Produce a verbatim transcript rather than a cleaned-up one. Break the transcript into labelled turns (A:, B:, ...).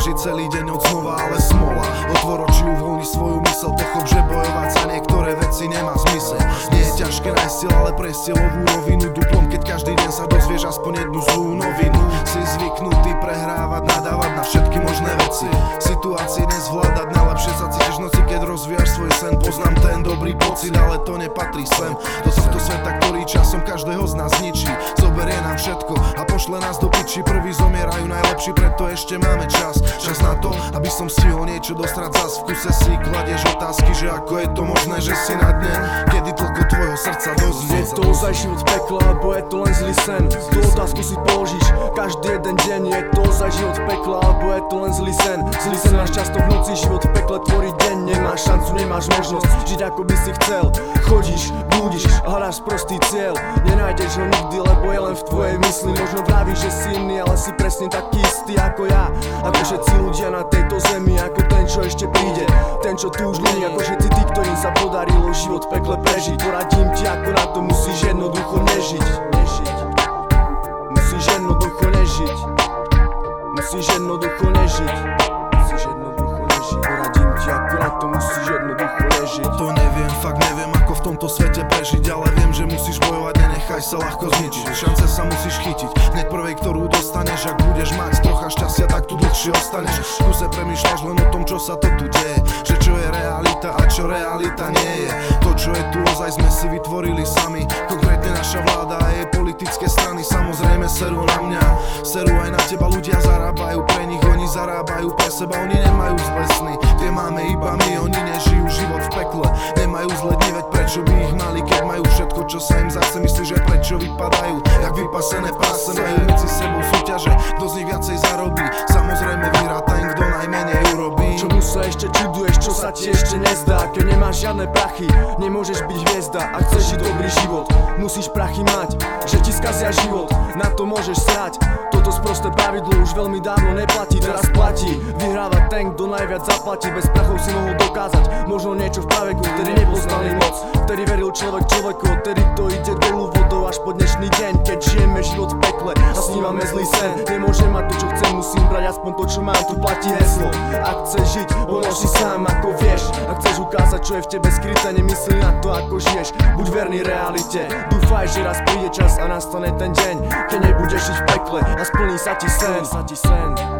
A: žiť celý deň od znova, ale smola. Otvor oči, uvoľni svoju mysel, pochop, že bojovať za niektoré veci nemá zmysel. Nie je ťažké nájsť cieľ, ale prejsť cieľovú rovinu duplom, keď každý deň sa dozvieš aspoň jednu zlú novinu. Si zvyknutý prehrávať, nadávať na všetky možné veci, situácie nezvládať, najlepšie sa cítiš v noci, keď rozvíjaš svoj sen. Poznám ten dobrý pocit, ale to nepatrí sem do tohto sveta, ktorý časom každého z nás ničí. Zoberie nám všetko a pošle nás do piči. Prví zomierajú najlepší, preto ešte máme čas. Čas na to, aby som stihol niečo dostrať zas. V kuse si kladieš otázky, že ako je to možné, že si na dne, kedy toľko tvojho srdca doznie.
B: Je to ozaj život v pekle, alebo je to len zlý sen? Tú otázku si položíš každý jeden deň. Je to ozaj život v pekle, alebo je to len zlý sen? Zlý sen máš často v noci, život v pekle tvorí deň. Nemáš šancu, nemáš možnosť žiť ako by si chcel. Chodíš, blúdiš a hľadáš prostý cieľ. Nenájdeš ho nikdy, lebo je len v tvojej mysli. Možno vravíš, že si iný, ale si presne taký istý ako ja, ako všetci ľudia na tejto zemi, ako ten, čo ešte príde, ten, čo tu už není, ako všetci tí, ktorým sa podarilo život v pekle prežiť. Poradím ti, ako na to musíš jednoducho nežiť. Nežiť. Musíš jednoducho nežiť. Musíš jednoducho nežiť. Musíš jednoducho nežiť. Poradím ti, ako na to musíš jednoducho nežiť.
A: To neviem, fakt neviem, ako v tomto svete prežiť, ale viem, že musíš bojovať, nenechaj sa ľahko zničiť. Šance sa musíš chytiť, hneď prvej, ktorú dostaneš. Ak budeš mať trocha šťastia, tak tu dlhšie ostaneš. V kuse premýšľaš len o tom, čo sa to tu deje, že čo je realita a čo realita nie je. To, čo je tu ozaj, sme si vytvorili sami, konkrétne naša vláda a jej politické strany. Samozrejme serú na mňa, serú aj na teba, ľudia zarábajú pre nich, oni zarábajú pre seba, oni nemajú zlé sny, tie máme iba my. Oni nežijú život v pekle, nemajú zlé dni, veď prečo by ich mali, keď majú všetko, čo sa im zachce. Myslíš, že prečo vypadajú, jak vypasené prase, majú medzi sebou súťaže, kto z nich viacej zarobí. Samozrejme vyhráta im, kto najmenej urobí.
B: Čomu sa ešte čuduješ, čo sa ti ešte nezdá? Keď nemáš žiadne prachy, nemôžeš byť hviezda. Ak chceš žiť dobrý život, musíš prachy mať, že ti skazia život, na to môžeš srať. Toto sprosté pravidlo už veľmi dávno neplatí, teraz platí. Vyhráva ten, kto najviac zaplatí, bez prachov si mohol dokázať možno niečo v praveku, vtedy nepoznali moc, vtedy veril človek človeku, vtedy to ide dolu vodou až po dnešný deň. Keď žijeme život v pekle a snímame zlý sen, nemôžem mať to, čo chcem, musím brať aspoň to, čo mám, tu platí heslo. Ak chceš žiť, pomož si sám, ako vieš. Ak chceš ukázať, čo je v tebe skryté, nemyslí na to, ako žiješ, buď verný realite. Dúfaj, že raz príde čas a nastane ten deň, keď nebudeš žiť v pekle a splní sa ti sen.